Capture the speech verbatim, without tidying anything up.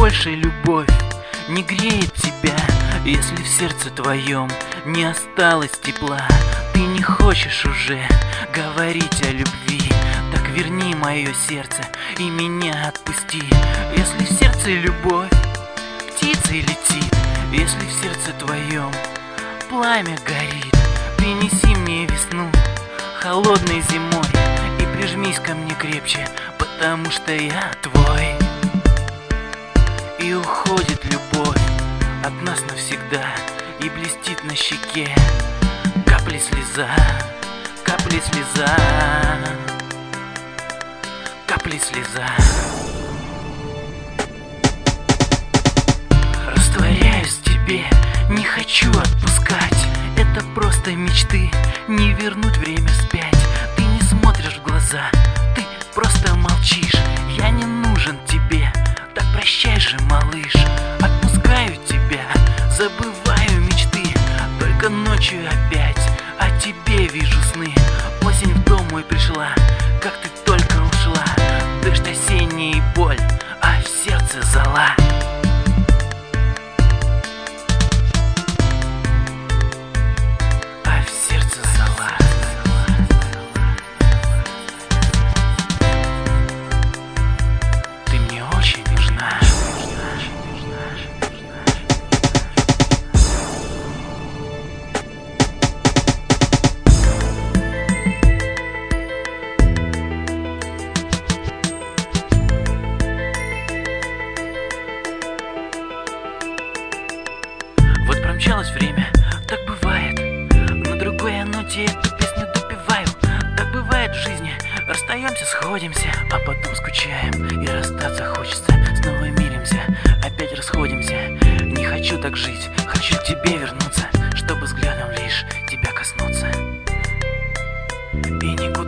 больше любовь не греет тебя, если в сердце твоем не осталось тепла. Ты не хочешь уже говорить о любви, так верни мое сердце и меня отпусти. Если в сердце любовь птицей летит, если в сердце твоем пламя горит, принеси мне весну холодной зимой и прижмись ко мне крепче, потому что я твой. И уходит любовь от нас навсегда, и блестит на щеке капли слеза, капли слеза, капли слеза. Растворяюсь в тебе, не хочу отпускать. Это просто мечты, не вернуть время вспять. Ты не смотришь в глаза, ты просто молчишь. Я не нужен тебе, так прощай же, малыш. Отпускаю тебя, забываю мечты, только ночью опять о тебе вижу сны. Осень в дом мой пришла, как ты только ушла. Дождь осенний и боль, а в сердце зола. А в сердце зола. Ты мне очень нужна. Вот промчалось время, так бывает. На другой ноте эту песню допеваю. Так бывает в жизни, расстаемся, сходимся, а потом скучаем, и расстаться хочется. Снова миримся, опять расходимся. Не хочу так жить, хочу к тебе вернуться, чтобы взглядом лишь тебя коснуться. И никуда